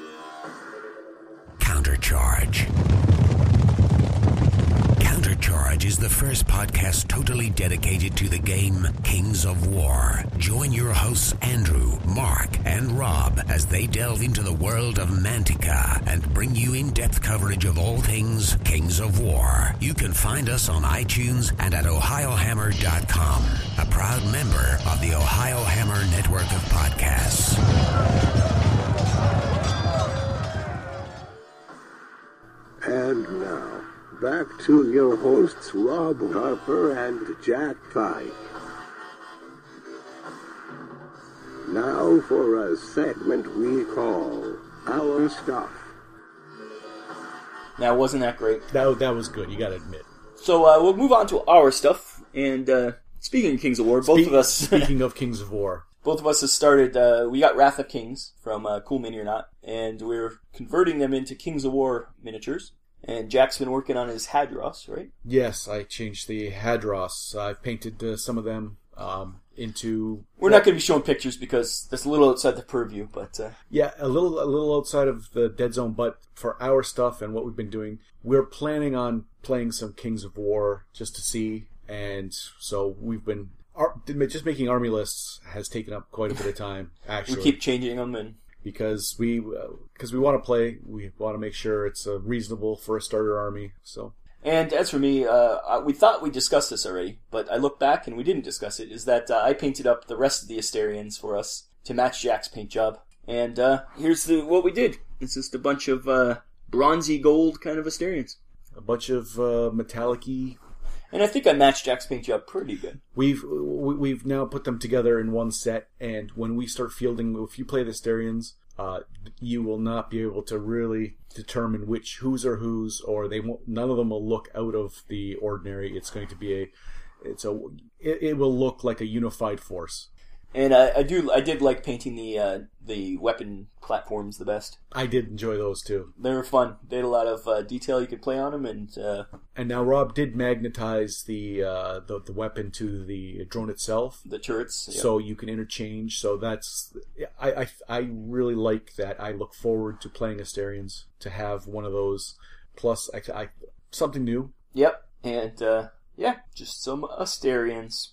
Countercharge. Countercharge Charge is the first podcast totally dedicated to the game Kings of War. Join your hosts Andrew, Mark, and Rob as they delve into the world of Mantica and bring you in-depth coverage of all things Kings of War. You can find us on iTunes and at ohio hammer dot com, a proud member of the Ohio Hammer network of podcasts. And now, back to your hosts, Rob Harper and Jack Pike. Now for a segment we call Our Stuff. Now, wasn't that great? That, that was good, you gotta admit. So uh, we'll move on to our stuff. And uh, speaking of Kings of War, both Spe- of us... Speaking of Kings of War. Both of us have started, uh, we got Wrath of Kings from uh, Cool Mini or Not, and we're converting them into Kings of War miniatures. And Jack's been working on his Hadros, right? Yes, I changed the Hadros. I've painted uh, some of them um, into... We're not going to be showing pictures because that's a little outside the purview, but... Uh... Yeah, a little a little outside of the Dead Zone, but for our stuff and what we've been doing, we're planning on playing some Kings of War just to see, and so we've been... Our, just making army lists has taken up quite a bit of time, actually. We keep changing them, and because we because uh, we want to play, we want to make sure it's uh, reasonable for a starter army. So, and as for me, uh, we thought we discussed this already, but I look back and we didn't discuss it. Is that uh, I painted up the rest of the Asterians for us to match Jack's paint job, and uh, here's the what we did. It's just a bunch of uh, bronzy gold kind of Asterians, a bunch of uh, metallic-y. And I think I matched Jack's paint job pretty good. We've we've now put them together in one set, and when we start fielding, if you play the Asterians, uh, you will not be able to really determine which whose are whose, or they won't. None of them will look out of the ordinary. It's going to be a, it's a, it, it will look like a unified force. And I, I do, I did like painting the uh, the weapon platforms the best. I did enjoy those too. They were fun. They had a lot of uh, detail you could play on them, and uh, and now Rob did magnetize the uh, the the weapon to the drone itself, the turrets, yeah. So you can interchange. So that's I, I I really like that. I look forward to playing Asterians to have one of those. Plus, I, I something new. Yep, and uh, yeah, just some Asterians.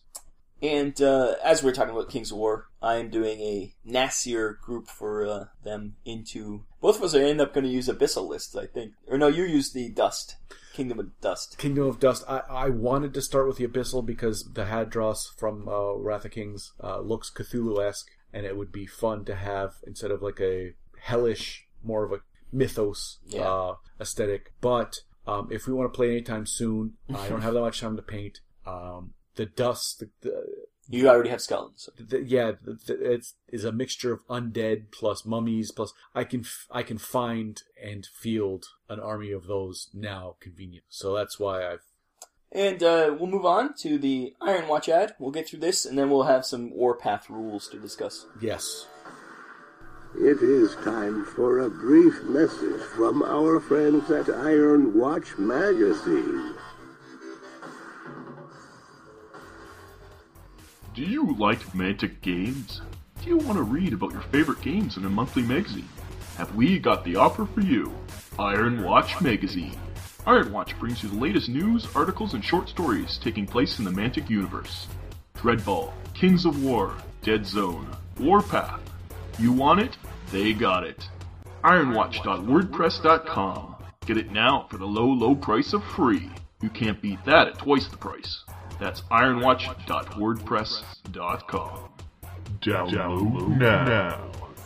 And uh, as we're talking about Kings of War, I am doing a nastier group for uh, them into... Both of us are end up going to use Abyssal lists, I think. Or no, you use the Dust. Kingdom of Dust. Kingdom of Dust. I, I wanted to start with the Abyssal because the Hadros from uh, Wrath of Kings uh, looks Cthulhu-esque, and it would be fun to have, instead of like a hellish, more of a mythos yeah. uh, aesthetic. But um, if we want to play anytime soon, I don't have that much time to paint. Um... The dust, the, the, you already have skeletons. So. The, yeah, the, the, it's is a mixture of undead plus mummies plus I can I can find and field an army of those now convenient. So that's why I've. And uh, we'll move on to the Iron Watch ad. We'll get through this, and then we'll have some Warpath rules to discuss. Yes. It is time for a brief message from our friends at Iron Watch Magazine. Do you like Mantic games? Do you want to read about your favorite games in a monthly magazine? Have we got the offer for you? Iron Watch Magazine. Iron Watch brings you the latest news, articles, and short stories taking place in the Mantic universe. Dreadball, Kings of War, Dead Zone, Warpath. You want it? They got it. iron watch dot wordpress dot com. Get it now for the low, low price of free. You can't beat that at twice the price. That's iron watch dot wordpress dot com. Download now.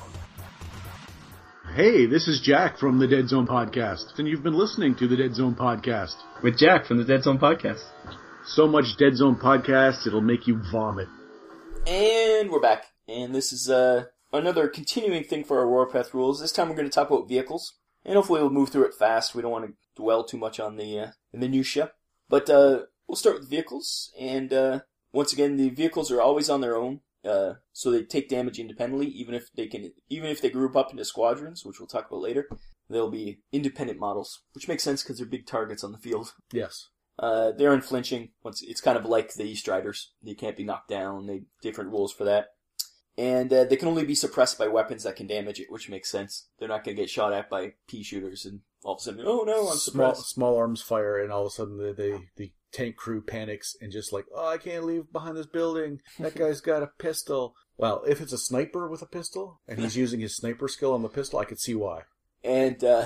Hey, this is Jack from the Dead Zone Podcast, and you've been listening to the Dead Zone Podcast. With Jack from the Dead Zone Podcast. So much Dead Zone Podcast, it'll make you vomit. And we're back. And this is uh, another continuing thing for our Warpath rules. This time we're going to talk about vehicles. And hopefully we'll move through it fast. We don't want to dwell too much on the, uh, the minutia. But, uh... we'll start with vehicles, and uh, once again, the vehicles are always on their own, uh, so they take damage independently. Even if they can, even if they group up into squadrons, which we'll talk about later, they'll be independent models, which makes sense because they're big targets on the field. Yes. Uh, they're unflinching. Once it's kind of like the Striders; they can't be knocked down. They different rules for that. And uh, they can only be suppressed by weapons that can damage it, which makes sense. They're not going to get shot at by pea shooters and all of a sudden, oh no, I'm small, suppressed. Small arms fire, and all of a sudden the, the, the tank crew panics and just like, oh, I can't leave behind this building. That guy's got a pistol. Well, if it's a sniper with a pistol, and he's using his sniper skill on the pistol, I could see why. And uh,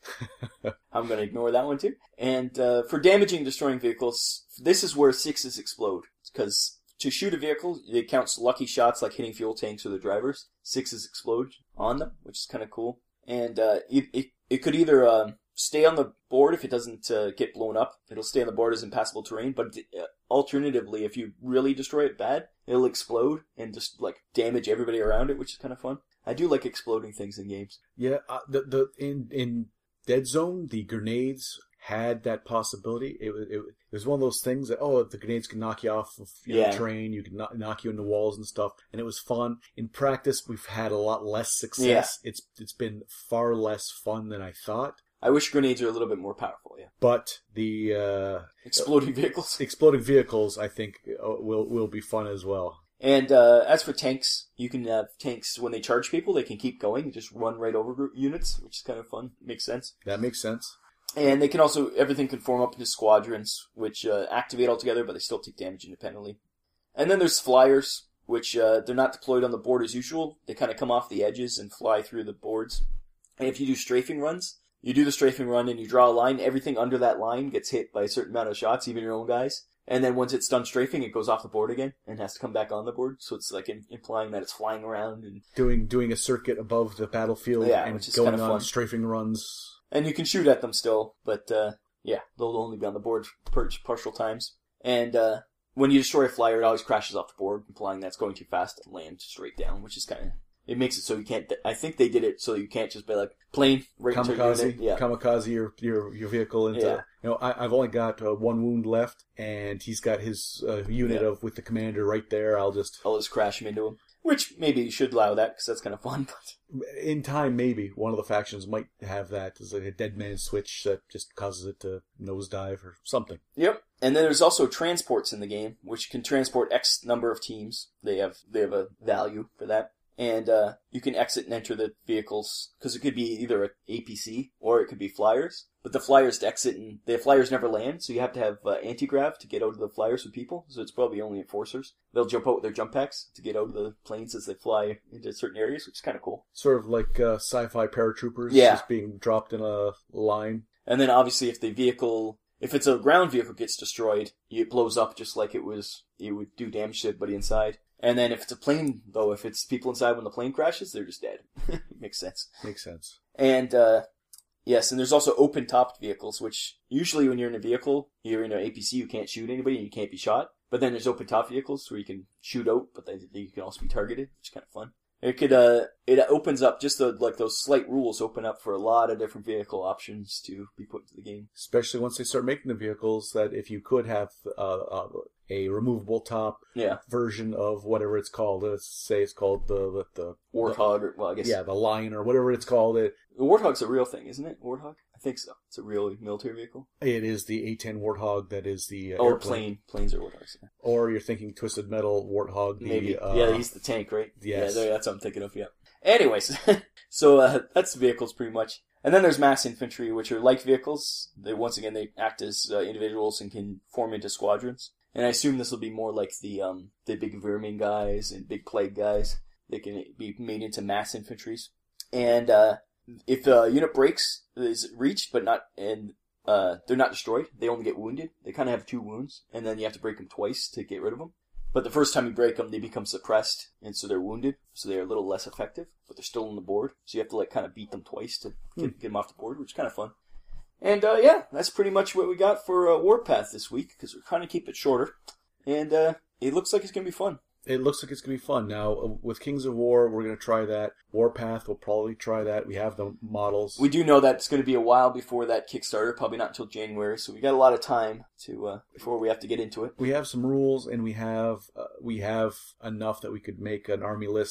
I'm going to ignore that one too. And uh, for damaging and destroying vehicles, this is where sixes explode. Because to shoot a vehicle, it counts lucky shots like hitting fuel tanks or the drivers. Sixes explode on them, which is kind of cool. And uh, it, it it could either uh, stay on the board if it doesn't uh, get blown up. It'll stay on the board as impassable terrain. But uh, alternatively, if you really destroy it bad, it'll explode and just like damage everybody around it, which is kind of fun. I do like exploding things in games. Yeah, uh, the the in in Dead Zone, the grenades had that possibility. It was it, it was one of those things that, oh, the grenades can knock you off of your Yeah. train, you can knock, knock you into walls and stuff, and it was fun. In practice, we've had a lot less success. Yeah. It's it's been far less fun than I thought. I wish grenades are a little bit more powerful, yeah. But the uh, Exploding vehicles. exploding vehicles, I think, uh, will will be fun as well. And uh, as for tanks, you can have tanks, when they charge people, they can keep going, just run right over group units, which is kind of fun. Makes sense. That makes sense. And they can also, everything can form up into squadrons, which uh, activate all together, but they still take damage independently. And then there's flyers, which uh, they're not deployed on the board as usual. They kind of come off the edges and fly through the boards. And if you do strafing runs, you do the strafing run and you draw a line, everything under that line gets hit by a certain amount of shots, even your own guys. And then once it's done strafing, it goes off the board again and has to come back on the board. So it's like in, implying that it's flying around. And Doing doing a circuit above the battlefield Yeah, and which is going kinda on fun. strafing runs. and you can shoot at them still, but uh, yeah, they'll only be on the board per- partial times. And uh, when you destroy a flyer, it always crashes off the board, implying that's going too fast to land straight down, which is kind of... It makes it so you can't... I think they did it so you can't just be like, plane, right into your Kamikaze, unit. Yeah. kamikaze your, your your vehicle into. Yeah. You know, I, I've only got uh, one wound left, and he's got his uh, unit Yeah. of with the commander right there. I'll just I'll just crash him into him. Which maybe you should allow that, because that's kind of fun. But in time maybe one of the factions might have that as like a dead man switch that just causes it to nosedive or something. Yep. And then there's also transports in the game, which can transport X number of teams. They have they have a value for that. And uh, you can exit and enter the vehicles, because it could be either an A P C or it could be flyers. But the flyers to exit, and the flyers never land, so you have to have uh, anti-grav to get out of the flyers with people. So it's probably only enforcers. They'll jump out with their jump packs to get out of the planes as they fly into certain areas, which is kind of cool. Sort of like uh, sci-fi paratroopers Yeah. just being dropped in a line. And then obviously if the vehicle, if it's a ground vehicle gets destroyed, it blows up just like it was, it would do damage to everybody inside. And then if it's a plane, though, if it's people inside when the plane crashes, they're just dead. Makes sense. Makes sense. And, uh, yes, and there's also open-topped vehicles, which usually when you're in a vehicle, you're in an A P C, you can't shoot anybody and you can't be shot. But then there's open-top vehicles where you can shoot out, but then you can also be targeted, which is kind of fun. It could, uh, it opens up, just the, like those slight rules open up for a lot of different vehicle options to be put into the game. Especially once they start making the vehicles, that if you could have uh, uh, a removable top Yeah. version of whatever it's called, let's say it's called the the, the Warthog, or, well, I guess. yeah, the Lion or whatever it's called. It The Warthog's a real thing, isn't it? Warthog? I think so. It's a real military vehicle. it is the A ten Warthog that is the uh, Oh, airplane. plane. Planes are Warthogs. Yeah. Or you're thinking Twisted Metal Warthog. The, Maybe. Uh, yeah, he's the tank, right? yes. Yeah, that's what I'm thinking of, yeah. Anyways, so uh, that's the vehicles pretty much. And then there's mass infantry, which are light vehicles. They once again, they act as uh, individuals and can form into squadrons. And I assume this will be more like the um, the big vermin guys and big plague guys. They can be made into mass infantries. And uh, if a unit breaks, is reached, but not, and uh, they're not destroyed, they only get wounded. They kind of have two wounds, and then you have to break them twice to get rid of them. But the first time you break them, they become suppressed, and so they're wounded, so they're a little less effective, but they're still on the board. So you have to like kind of beat them twice to get, get them off the board, which is kind of fun. And uh, yeah, that's pretty much what we got for uh, Warpath this week, because we're trying to keep it shorter. And uh, it looks like it's going to be fun. It looks like it's going to be fun. Now, uh, with Kings of War, we're going to try that. Warpath, we'll probably try that. We have the models. We do know that it's going to be a while before that Kickstarter, probably not until January, so we got a lot of time to uh, before we have to get into it. We have some rules, and we have uh, we have enough that we could make an army list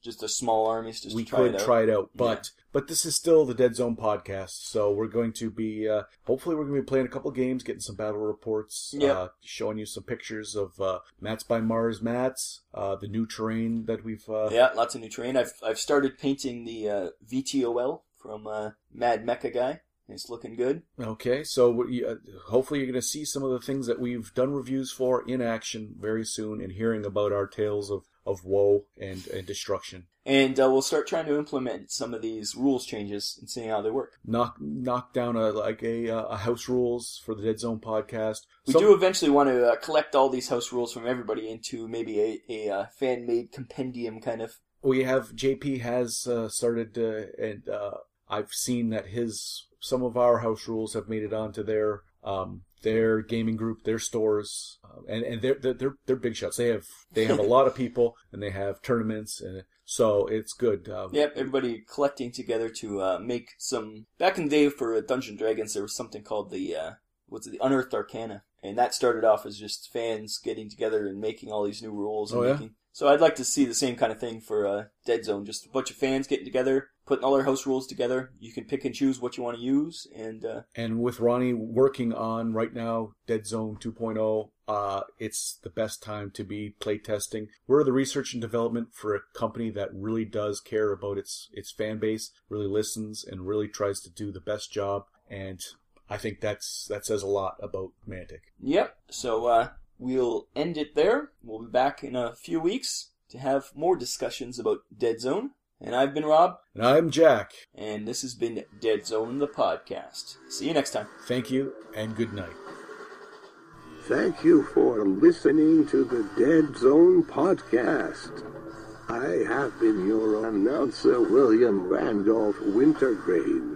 just a small armies just we to try could it out. try it out, but Yeah. but this is still the Dead Zone podcast, so we're going to be uh, hopefully we're going to be playing a couple games, getting some battle reports, Yep. uh, showing you some pictures of uh, Mats by Mars mats, uh, the new terrain that we've uh, Yeah, lots of new terrain. I've I've started painting the uh, V T O L from uh, Mad Mecha Guy. It's looking good. Okay, so we, uh, hopefully you're going to see some of the things that we've done reviews for in action very soon, and hearing about our tales of, of woe and, and destruction. And uh, we'll start trying to implement some of these rules changes and seeing how they work. Knock knock down a like a, a house rules for the Dead Zone podcast. We Some- do eventually want to uh, collect all these house rules from everybody into maybe a, a uh, fan-made compendium kind of. We have J P has uh, started, uh, and uh, I've seen that his some of our house rules have made it onto their um, their gaming group, their stores, uh, and and they're they're they're big shots. They have they have a lot of people, and they have tournaments, and so it's good. Um, Yep, everybody collecting together to uh, make some. Back in the day for Dungeons and Dragons, there was something called the uh, what's it, the Unearthed Arcana, and that started off as just fans getting together and making all these new rules. And Oh, yeah? making... So I'd like to see the same kind of thing for uh, Dead Zone, just a bunch of fans getting together, putting all their house rules together. You can pick and choose what you want to use, and uh, And with Ronnie working on right now Dead Zone two point oh, uh, it's the best time to be playtesting. We're the research and development for a company that really does care about its its fan base, really listens, and really tries to do the best job. And I think that's that says a lot about Mantic. Yep. So uh, we'll end it there. We'll be back in a few weeks to have more discussions about Dead Zone. And I've been Rob. And I'm Jack. And this has been Dead Zone, the podcast. See you next time. Thank you, and good night. Thank you for listening to the Dead Zone podcast. I have been your announcer, William Randolph Wintergreen.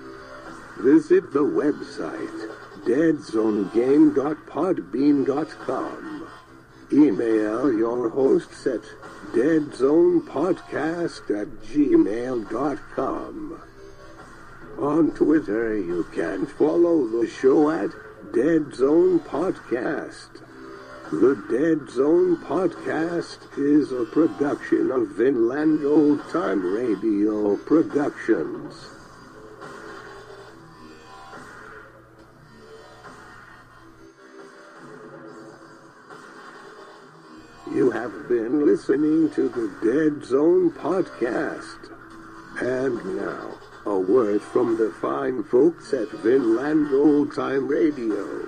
Visit the website, dead zone game dot podbean dot com. Email your hosts at deadzonepodcast at gmail dot com. On Twitter, you can follow the show at Dead Zone Podcast. The Dead Zone Podcast is a production of Vinland Old Time Radio Productions. You have been listening to the Dead Zone Podcast. And now, a word from the fine folks at Vinland Old Time Radio.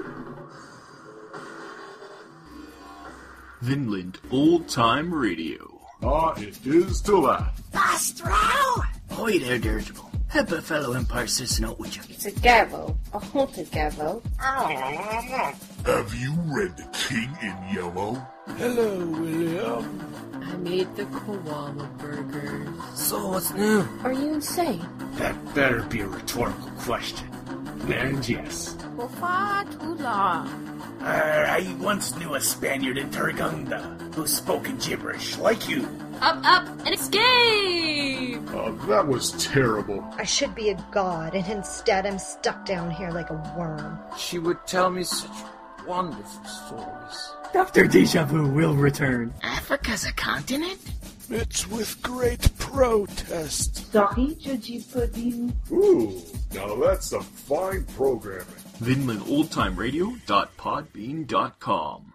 Vinland Old Time Radio. Ah, it is to laugh. Astro! Hoy there, Dirigible. Help a fellow Empire citizen out with you. It's a Gavo, a haunted Gavo. Have you read The King in Yellow? Hello, William. I made the koala burgers. So what's new? Are you insane? That better be a rhetorical question. And yes. For far too long. Uh, I once knew a Spaniard in Tarragona who spoke in gibberish like you. Up, up, and escape! Uh, that was terrible. I should be a god, and instead I'm stuck down here like a worm. She would tell me such wonderful stories. Doctor Deja Vu will return. Africa's a continent? It's with great protest. Sorry, Judgy Pudding. Ooh, now that's some fine programming. Vinland Old Time Radio dot podbean dot com